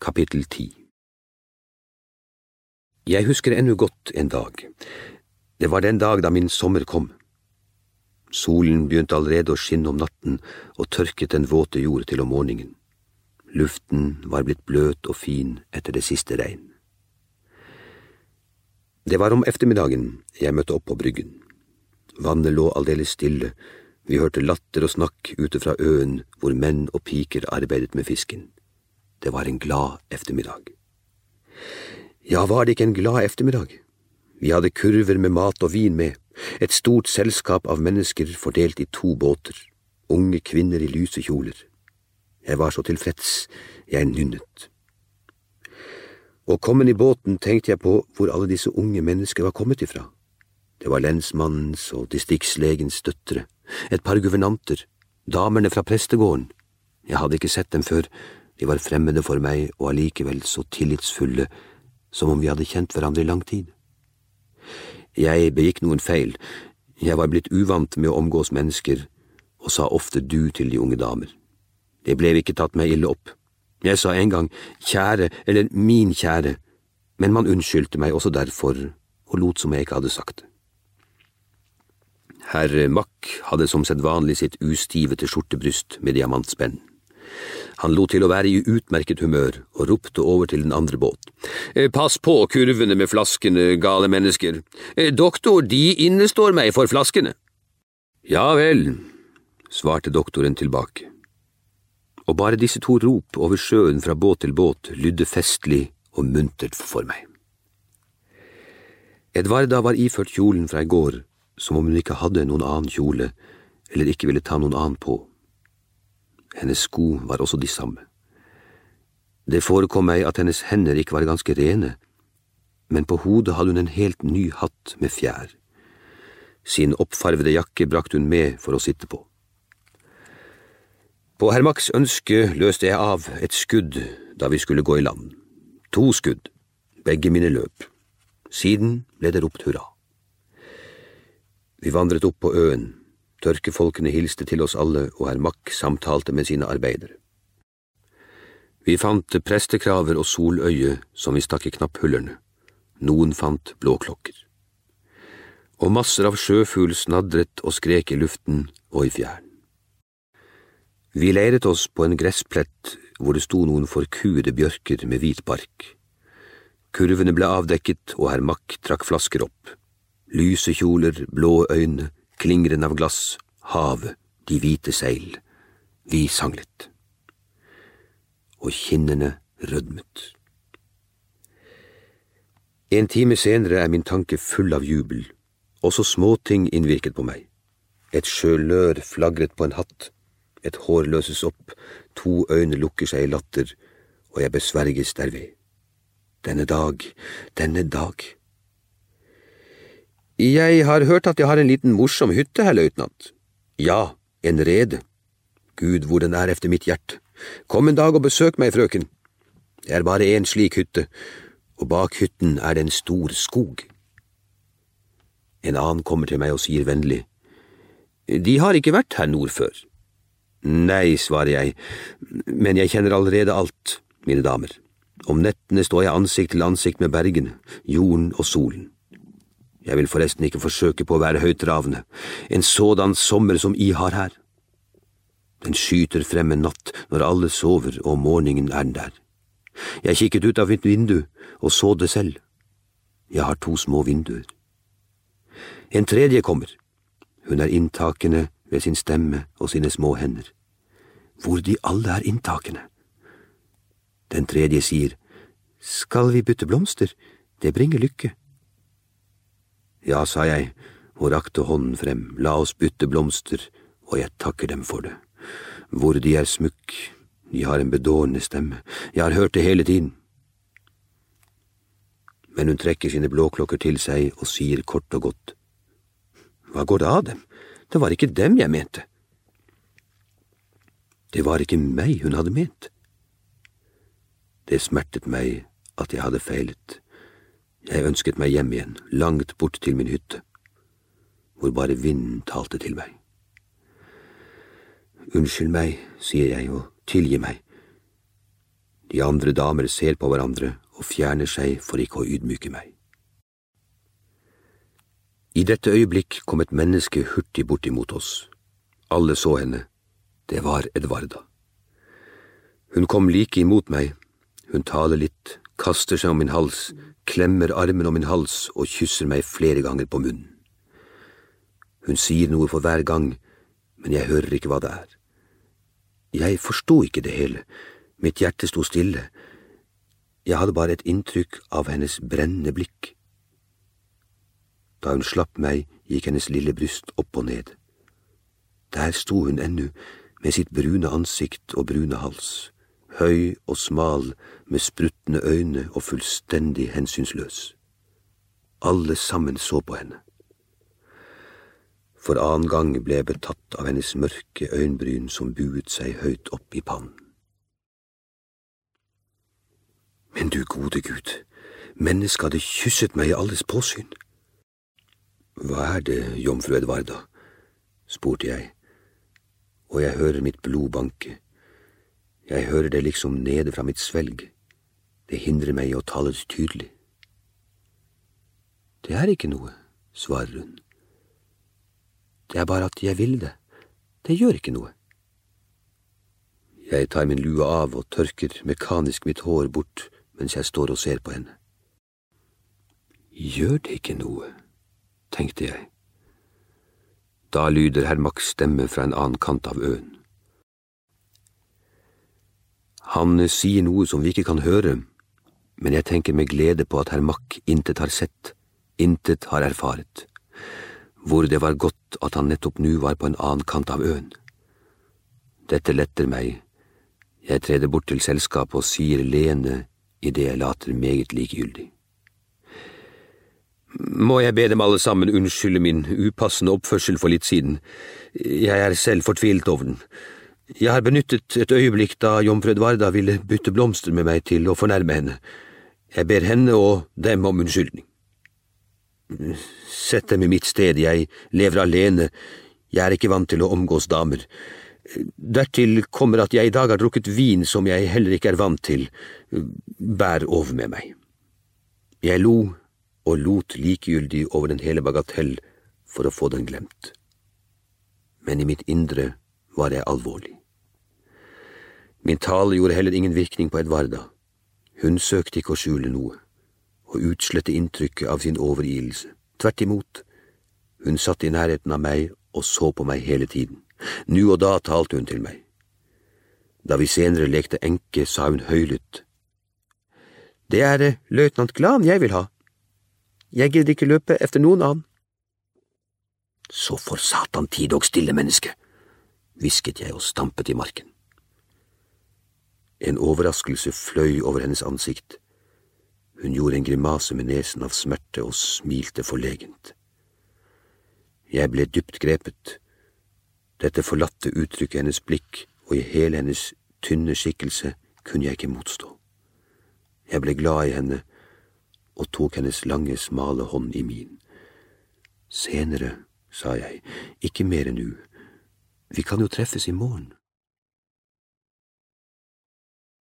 Kapittel 10. Jeg husker ennå godt en dag. Det var den dag da min sommer kom. Solen begynte allerede å skinne om natten og tørket den våte jord til om morgenen. Luften var blitt bløt og fin etter det siste regn. Det var om eftermiddagen jeg møtte opp på bryggen. Vannet lå aldeles stille. Vi hørte latter og snakk ute fra øen hvor menn og piker arbeidet med fisken. Det var en glad eftermiddag. Ja, var det ikke en glad eftermiddag? Vi hadde kurver med mat og vin med, et stort selskap av mennesker fordelt i 2 båter, unge kvinner i lyse kjoler. Jeg var så tilfreds, jeg nynnet. Og kommet i båten tenkte jeg på hvor alle disse unge mennesker var kommet ifra. Det var lensmannens og distriktslegens døtre, et par guvernanter, damerne fra prestegården. Jeg hadde ikke sett dem før, de var fremmede for meg og allikevel så tillitsfulle, som om vi hadde kjent hverandre i lang tid. Jeg begikk noen feil. Jeg var blitt uvant med å omgås mennesker, og sa ofte du til de unge damer. Det ble ikke tatt meg ille opp. Jeg sa en gang kjære eller min kjære, men man unnskyldte meg også derfor, og lot som jeg ikke hadde sagt det. Herr Mack hadde som sedvanlig sitt ustivete skjortebryst med diamantspenn. Han lot til å være i utmerket humør og ropte over til den andre båt. Pass på kurvene med flaskene, gale mennesker. Doktor, de innestår meg for flaskene. Ja vel, svarte doktoren tilbake. Og bare disse 2 rop over sjøen fra båt til båt lydde festlig og muntert for meg. Edvarda var iført kjolen fra i går, som om hun ikke hadde noen annen kjole, eller ikke ville ta noen annen på. Hennes sko var også de samme. Det forekom meg at hennes hender ikke var ganske rene, men på hodet hadde hun en helt ny hatt med fjær. Sin oppfarvede jakke brakte hun med for å sitte på. På herr Macks ønske løste jeg av et skudd da vi skulle gå i land. 2 skudd, begge mine løp. Siden ble det ropt hurra. Vi vandret opp på øen. Tørkefolkene hilste til oss alle, og herr Mack samtalte med sine arbeidere. Vi fant prestekraver og soløye som vi stakk i knapphullerne. Noen fant blåklokker. Og masser av sjøfugl snadret og skrek i luften og i fjern. Vi leiret oss på en gressplett hvor det sto noen forkuede bjørker med hvit bark. Kurvene ble avdekket, og herr Mack trakk flasker opp. Lyse kjoler, blå øyne, klingren av glass, havet, de hvite seil. Vi sanglet. Og kinnene rødmet. En time senere min tanke full av jubel. Også småting innvirket på meg. Et sjølør flagret på en hatt. Et hår løses opp, 2 øyne lukker seg i latter, og jeg besverges derved. Denne dag. Jeg har hørt at jeg har en liten morsom hytte, herr løytnant. Ja, en rede. Gud, hvor den er efter mitt hjerte. Kom en dag og besøk meg, frøken. Det er bare en slik hytte, og bak hytten er det en stor skog. En annen kommer til meg og sier vennlig, de har ikke vært her nord før. Nei, svarer jeg, men jeg kjenner allerede alt, mine damer. Om nettene står jeg ansikt til ansikt med bergene, jorden og solen. Jeg vil forresten ikke forsøke på å være høytravende, en sådan sommer som I har her. Den skyter frem en natt når alle sover, og om morgenen er den der. Jeg kikket ut av mitt vindu og så det selv. Jeg har 2 små vinduer. En tredje kommer. Hun er inntakende ved sin stemme og sine små hender. Hvor de alle er inntakende. Den tredje sier, skal vi bytte blomster? Det bringer lykke. Ja, sa jeg, og rakte hånden frem, la oss bytte blomster, og jeg takker dem for det. Hvor de er smukk, de har en bedårende stemme, jeg har hørt det hele tiden. Men hun trekker sine blåklokker til seg og sier kort og godt, hva går det av dem? Det var ikke dem jeg mente. Det var ikke meg hun hadde ment. Det smertet meg at jeg hadde feilet. Jeg ønsket meg hjem igjen, langt bort til min hytte, hvor bare vinden talte til meg. Unnskyld meg, sier jeg, og tilgi meg. De andre damer ser på hverandre og fjerner seg for ikke å ydmyke meg. I dette øyeblikk kom et menneske hurtig bort imot oss. Alle så henne. Det var Edvarda. Hun kom like imot meg. Hun taler litt, kaster seg om min hals, klemmer armen om min hals og kysser meg flere ganger på munnen. Hun sier noe for hver gang, men jeg hører ikke hva det er. Jeg forstod ikke det hele. Mitt hjerte sto stille. Jeg hadde bare et inntrykk av hennes brennende blikk. Da hun slapp meg, gikk hennes lille bryst opp og ned. Der sto hun ennå, med sitt brune ansikt og brune hals, høy og smal, med spruttende øyne og fullstendig hensynsløs. Alle sammen så på henne. For annen gang ble jeg betatt av hennes mørke øyenbryn som buet seg høyt opp i pannen. Men du gode Gud, mennesket hadde kysset meg i alles påsyn. Hva er det, jomfru Edvarda? Spurte jeg, og jeg hører mitt blod banke. Jeg hører det liksom nede fra mitt svelg. Det hindrer meg i å tale tydelig. Det er ikke noe, svarer hun. Det er bare at jeg vil det. Det gjør ikke noe. Jeg tar min lue av og tørker mekanisk mitt hår bort mens jeg står og ser på henne. Gjør det ikke noe, tenkte jeg. Da lyder herr Max stemme fra en annen kant av øen. Han sier noe som vi ikke kan høre, men jeg tenker med glede på at herr Mack intet har sett, intet har erfaret. Hvor det var godt at han nettopp nå var på en annen kant av øen. Dette letter meg. Jeg treder bort til selskapet og sier leende i det jeg later meget likegyldig. Må jeg be dem alle sammen unnskylde min upassende oppførsel for litt siden. Jeg er selv fortvilt over den. Jeg har benyttet et øyeblikk da jomfru Edvarda ville bytte blomster med meg til å fornærme henne. Jeg ber henne og dem om unnskyldning. Sett dem i mitt sted, jeg lever alene, jeg er ikke vant til å omgås damer. Dertil kommer at jeg i dag har drukket vin som jeg heller ikke er vant til. Bær over med meg. Jeg lo og lot likegyldig over den hele bagatell for å få den glemt. Men i mitt indre var jeg alvorlig. Min tale gjorde heller ingen virkning på Edvarda. Hun søkte ikke å skjule noe, og utslette inntrykket av sin overgivelse. Tvert imot, hun satt i nærheten av meg og så på meg hele tiden. Nå og da talte hun til meg. Da vi senere lekte enke, sa hun høylytt. Det er løytnant Glan jeg vil ha. Jeg gidder ikke løpe efter noen annen. Så for satan tid og stille menneske, hvisket jeg og stampet i marken. En overraskelse fløy over hennes ansikt. Hun gjorde en grimase med nesen av smerte og smilte forlegent. Jeg ble dypt grepet. Dette forlatte uttrykket hennes blikk og i hele hennes tynne skikkelse kunne jeg ikke motstå. Jeg ble glad i henne og tok hennes lange, smale hånd i min. Senere, sa jeg, ikke mer enn nå. Vi kan jo treffes i morgen.